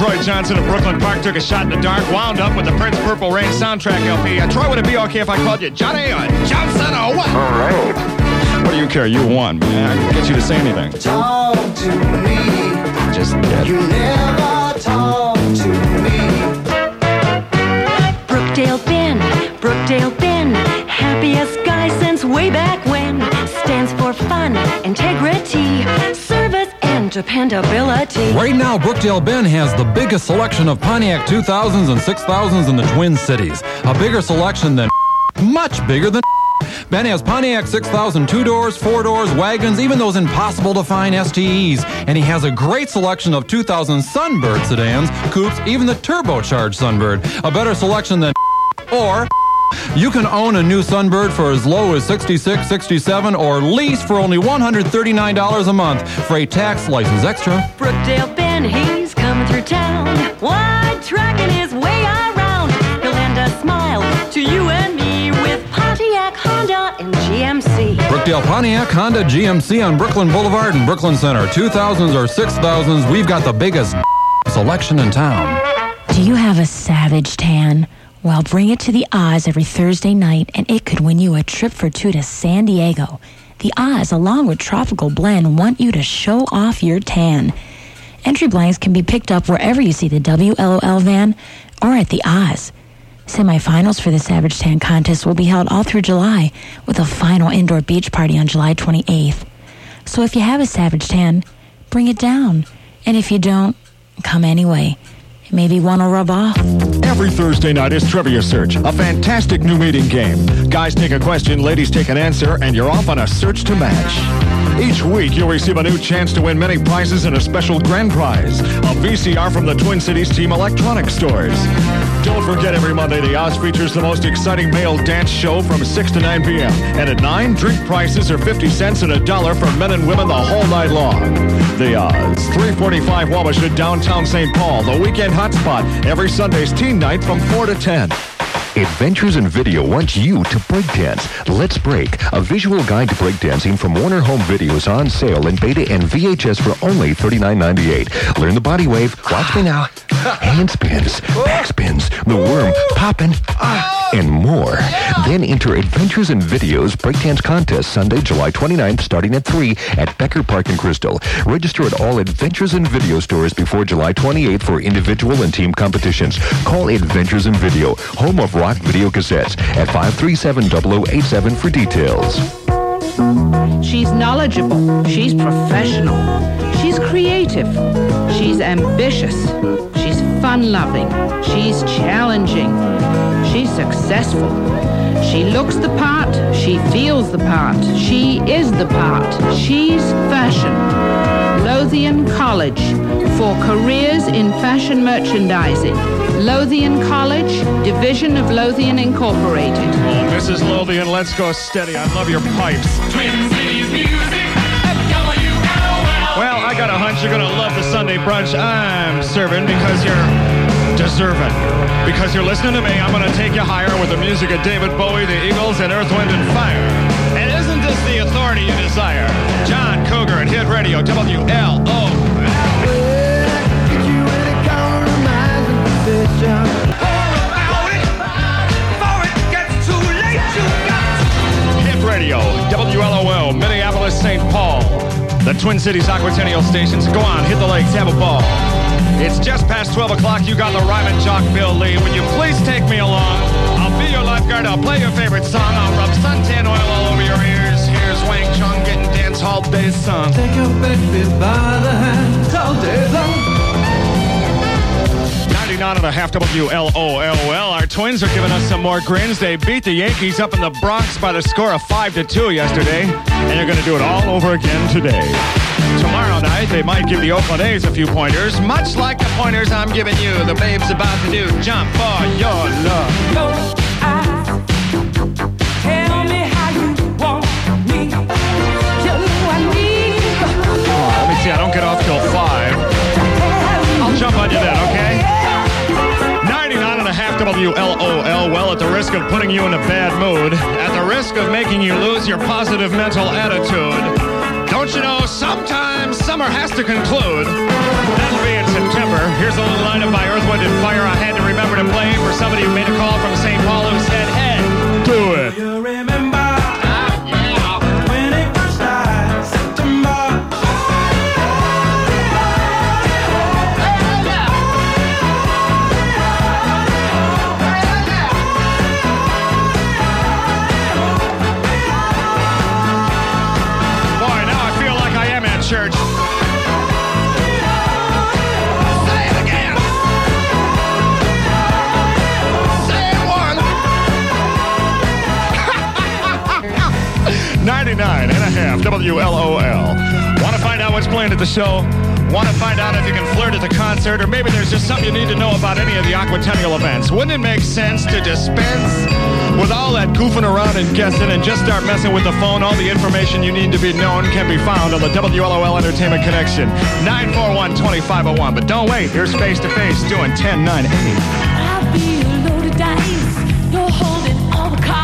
Troy Johnson of Brooklyn Park took a shot in the dark, wound up with the Prince Purple Rain soundtrack LP. Troy, would it be okay if I called you Johnny or Johnson or what? All right. What do you care? You won, man. I can get you to say anything. Talk to me. Just dead. You never talk to me. Brookdale Ben, happiest guy since way back when. Stands for fun, integrity, service, and dependability. Right now, Brookdale Ben has the biggest selection of Pontiac 2000s and 6000s in the Twin Cities. A bigger selection than much bigger than Ben has Pontiac 6000 2-doors, 4-doors, wagons, even those impossible to find STEs. And he has a great selection of 2000 Sunbird sedans, coupes, even the turbocharged Sunbird. A better selection than or you can own a new Sunbird for as low as $66, $67, or lease for only $139 a month. Freight tax, license extra. Brookdale Ben, he's coming through town. Wide tracking his way around. He'll lend a smile to you and me with Pontiac, Honda, and GMC. Brookdale Pontiac, Honda, GMC on Brooklyn Boulevard and Brooklyn Center. 2000s or 6000s, we've got the biggest selection in town. Do you have a savage tan? Well, bring it to the Oz every Thursday night, and it could win you a trip for two to San Diego. The Oz, along with Tropical Blend, want you to show off your tan. Entry blanks can be picked up wherever you see the WLOL van or at the Oz. Semifinals for the Savage Tan contest will be held all through July, with a final indoor beach party on July 28th. So if you have a Savage Tan, bring it down. And if you don't, come anyway. Maybe one will rub off. Every Thursday night is Trivia Search, a fantastic new meeting game. Guys take a question, ladies take an answer, and you're off on a search to match. Each week, you'll receive a new chance to win many prizes and a special grand prize, a VCR from the Twin Cities Team Electronics Stores. Don't forget, every Monday, the Oz features the most exciting male dance show from 6 to 9 p.m. And at 9, drink prices are 50 cents and $1 for men and women the whole night long. The Oz, 345 Wabasha, downtown St. Paul, the weekend hotspot. Every Sunday's teen night from 4 to 10. Adventures in Video wants you to breakdance. Let's Break, a visual guide to breakdancing from Warner Home Video is on sale in beta and VHS for only $39.98. Learn the body wave. Watch me now. Hand spins, back spins, the worm, poppin', and more. Then enter Adventures in Video's breakdance contest Sunday, July 29th, starting at 3 at Becker Park in Crystal. Register at all Adventures in Video stores before July 28th for individual and team competitions. Call Adventures in Video, home of rock video cassettes, at 537-0087 for details. She's knowledgeable. She's professional. She's creative. She's ambitious. She's fun-loving. She's challenging. She's successful. She looks the part. She feels the part. She is the part. She's fashion. Lothian College for careers in fashion merchandising. Lothian College, Division of Lothian Incorporated. Oh, Mrs. Lothian, let's go steady. I love your pipes. Twin Cities music, WLOL. Well, I got a hunch you're going to love the Sunday brunch I'm serving because you're deserving. Because you're listening to me, I'm going to take you higher with the music of David Bowie, the Eagles, and Earth, Wind, and Fire. And isn't this the authority you desire? John Cougar at Hit Radio, WLOL. Hit Radio, WLOL, Minneapolis, St. Paul. The Twin Cities Aquatennial stations. Go on, hit the lakes, have a ball. It's just past 12 o'clock. You got the rhyming jock, Bill Lee. Would you please take me along? I'll be your lifeguard. I'll play your favorite song. I'll rub suntan oil all over your ears. Here's Wang Chung getting dance hall day sung. Take your baby by the hand all day long. 99.5 WLOL. Our Twins are giving us some more grins. They beat the Yankees up in the Bronx by the score of 5-2 yesterday, and they're going to do it all over again today. Tomorrow night, they might give the Oakland A's a few pointers, much like the pointers I'm giving you. The babe's about to do Jump for Your Love. Close eyes. Tell me how you want me. Tell me I need. Let me see. I don't get off till 5. I'll jump on you then, okay? 99.5 WLOL. Well, at the risk of putting you in a bad mood, at the risk of making you lose your positive mental attitude, don't you know sometimes summer has to conclude? That'll be in September. Here's a little lineup by Earth, Wind, and Fire I had to remember to play for somebody who made a call from St. Paul who said, hey, do it. You remember when it first died, September. Boy, now I feel like I am at church. Say it again. Say it one. 99.5 WLOL. Want to find out what's playing at the show? Want to find out if you can flirt at the concert? Or maybe there's just something you need to know about any of the Aquatennial events. Wouldn't it make sense to dispense with all that goofing around and guessing and just start messing with the phone? All the information you need to be known can be found on the WLOL Entertainment Connection. 941-2501. But don't wait. Here's Face to Face doing 10-9-8. I feel loaded dice. You're holding all the cards.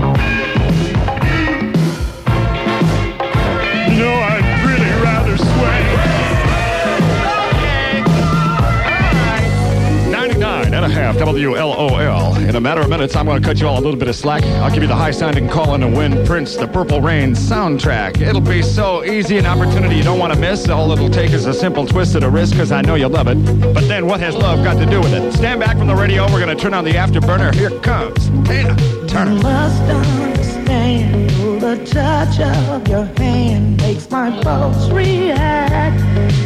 No, I'd really rather sway. Okay. All right. 99.5 WLOL. In a matter of minutes, I'm going to cut you all a little bit of slack. I'll give you the high-sounding call-in to win Prince, the Purple Rain soundtrack. It'll be so easy, an opportunity you don't want to miss. All it'll take is a simple twist of the wrist, because I know you love it. But then what has love got to do with it? Stand back from the radio. We're going to turn on the afterburner. Here comes Tina Turner. You must understand, the touch of your hand makes my pulse react.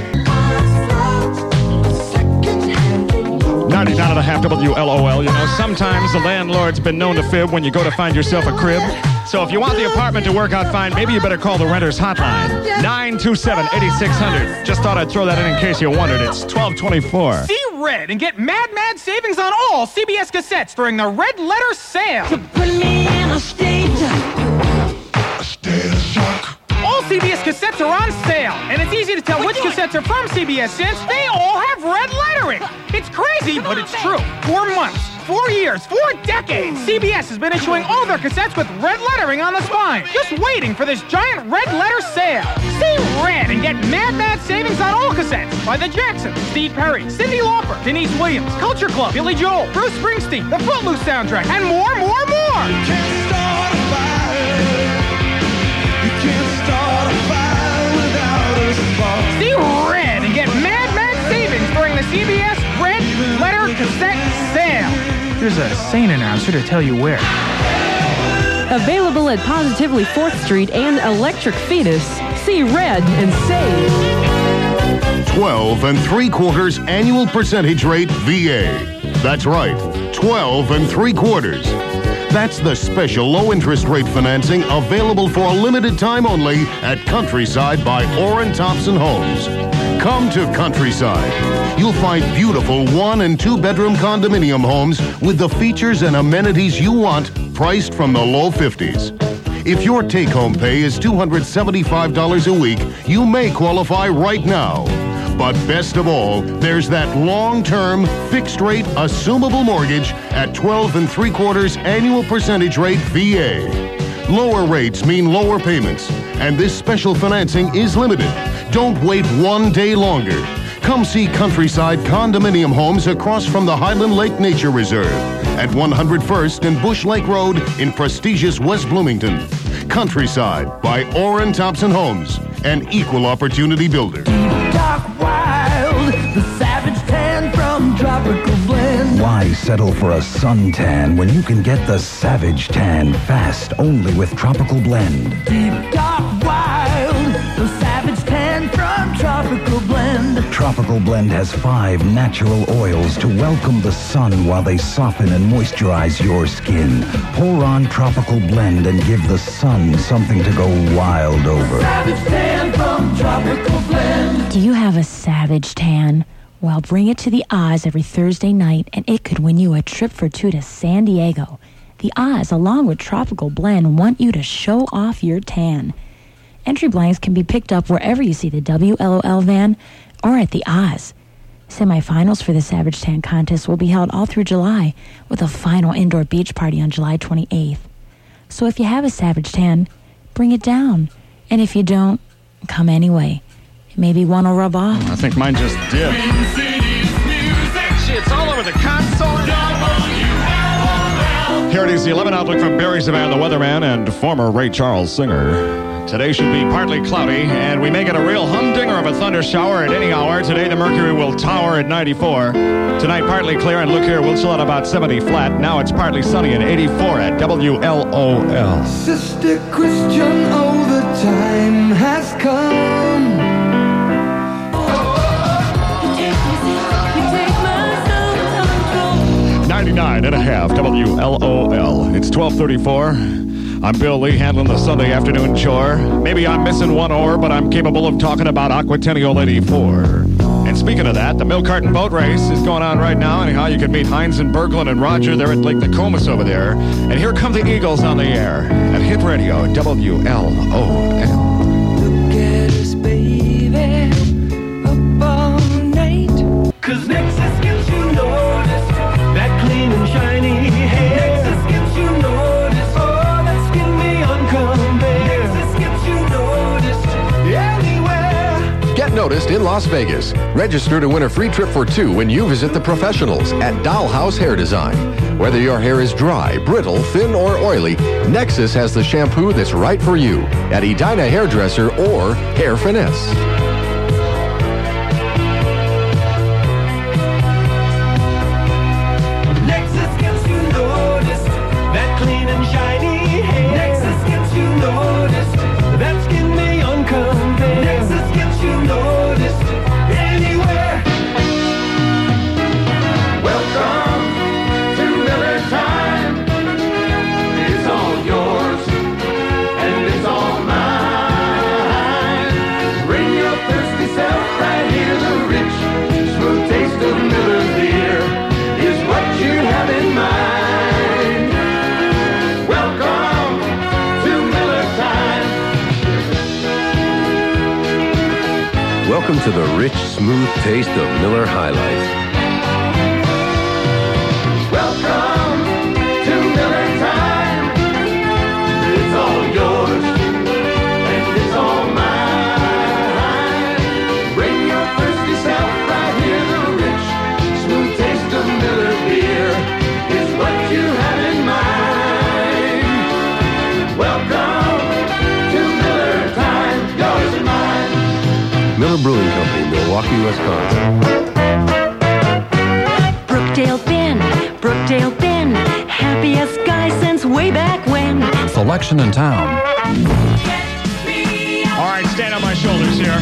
99.5 WLOL. You know, sometimes the landlord's been known to fib when you go to find yourself a crib. So if you want the apartment to work out fine, maybe you better call the renter's hotline. 927-8600. Just thought I'd throw that in case you wondered. It's 1224. See Red and get mad savings on all CBS cassettes during the Red Letter Sale. Put me in a state of shock. All CBS cassettes are on sale, and it's easy to tell which cassettes are from CBS since they all have red lettering. It's crazy, but it's true. 4 months, 4 years, 4 decades, CBS has been issuing all their cassettes with red lettering on the spine, just waiting for this giant red letter sale. See Red and get mad savings on all cassettes by The Jacksons, Steve Perry, Cyndi Lauper, Denise Williams, Culture Club, Billy Joel, Bruce Springsteen, the Footloose soundtrack, and more. Can't start a fire. You can't start a fire without a spark. See Red and get mad savings during the CBS Red Letter Cassette Sale. There's a sane announcer to tell you where. Available at Positively 4th Street and Electric Fetus. See Red and save. 12 3/4 annual percentage rate VA. That's right, 12 3/4. That's the special low-interest rate financing available for a limited time only at Countryside by Orrin Thompson Homes. Come to Countryside. You'll find beautiful 1- and 2-bedroom condominium homes with the features and amenities you want, priced from the low 50s. If your take-home pay is $275 a week, you may qualify right now. But best of all, there's that long-term, fixed-rate, assumable mortgage at 12 3/4 annual percentage rate VA. Lower rates mean lower payments, and this special financing is limited. Don't wait 1 day longer. Come see Countryside Condominium Homes across from the Highland Lake Nature Reserve at 101st and Bush Lake Road in prestigious West Bloomington. Countryside by Orrin Thompson Homes, an equal opportunity builder. Dark wild, the savage tan from Tropical Blend. Why settle for a suntan when you can get the Savage Tan fast only with Tropical Blend? Deep dark wild, the savage tan from Tropical Blend. Tropical Blend has 5 natural oils to welcome the sun while they soften and moisturize your skin. Pour on Tropical Blend and give the sun something to go wild over. Savage tan from Tropical Blend. Do you have a savage tan? Well, bring it to the Oz every Thursday night, and it could win you a trip for 2 to San Diego. The Oz, along with Tropical Blend, want you to show off your tan. Entry blanks can be picked up wherever you see the WLOL van or at the Oz. Semifinals for the Savage Tan contest will be held all through July, with a final indoor beach party on July 28th. So if you have a Savage Tan, bring it down. And if you don't, come anyway. Maybe one will rub off. I think mine just did. over the console. Here it is, the 11 outlook from Barry Savannah, the weatherman, and former Ray Charles singer. Today should be partly cloudy, and we may get a real humdinger of a thunder shower at any hour. Today, the mercury will tower at 94. Tonight, partly clear, and look here, we'll chill at about 70 flat. Now it's partly sunny at 84 at WLOL. Sister Christian, oh, the time has come. 99.5 WLOL. It's 12:34. I'm Bill Lee, handling the Sunday afternoon chore. Maybe I'm missing one oar, but I'm capable of talking about Aquatennial 84. And speaking of that, the Milk Carton Boat Race is going on right now. Anyhow, you can meet Heinz and Berglund and Roger there at Lake Nokomis over there. And here come the Eagles on the air at Hit Radio WLOL. Look at us, baby, up all night. 'Cause Nexus gets you noticed. That clean and shiny hair. Nexus gets you noticed. Oh, that skin beyond compare. Nexus gets you noticed anywhere. Get noticed in Las Vegas. Register to win a free trip for two when you visit the professionals at Dollhouse Hair Design. Whether your hair is dry, brittle, thin, or oily, Nexus has the shampoo that's right for you at Edina Hairdresser or Hair Finesse. Welcome to the rich, smooth taste of Miller High Life. Welcome to Miller Time. It's all yours and it's all mine. Bring your thirsty self right here. The rich, smooth taste of Miller beer is what you have in mind. Welcome to Miller Time. Yours and mine. Miller Brewing Company, Milwaukee, Wisconsin. Brookdale Ben, happiest guy since way back when. Selection in town. All right, stand on my shoulders here.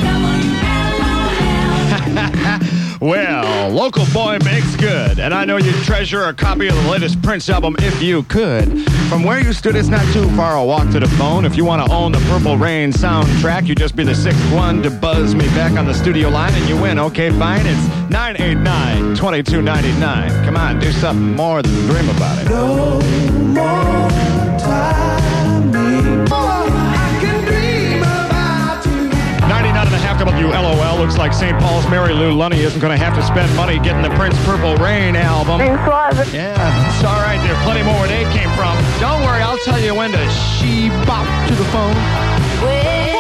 Well, local boy makes good, and I know you'd treasure a copy of the latest Prince album if you could. From where you stood, it's not too far a walk to the phone. If you want to own the Purple Rain soundtrack, you just be the sixth one to buzz me back on the studio line, and you win. Okay, fine. It's 989-2299. Come on, do something more than dream about it. No more time. I can dream about you. 99.5 WLOL. Looks like St. Paul's Mary Lou Lunny isn't going to have to spend money getting the Prince Purple Rain album. Yeah, it's all right. There's plenty more where they came from. Don't worry, I'll tell you when to she-bop to the phone.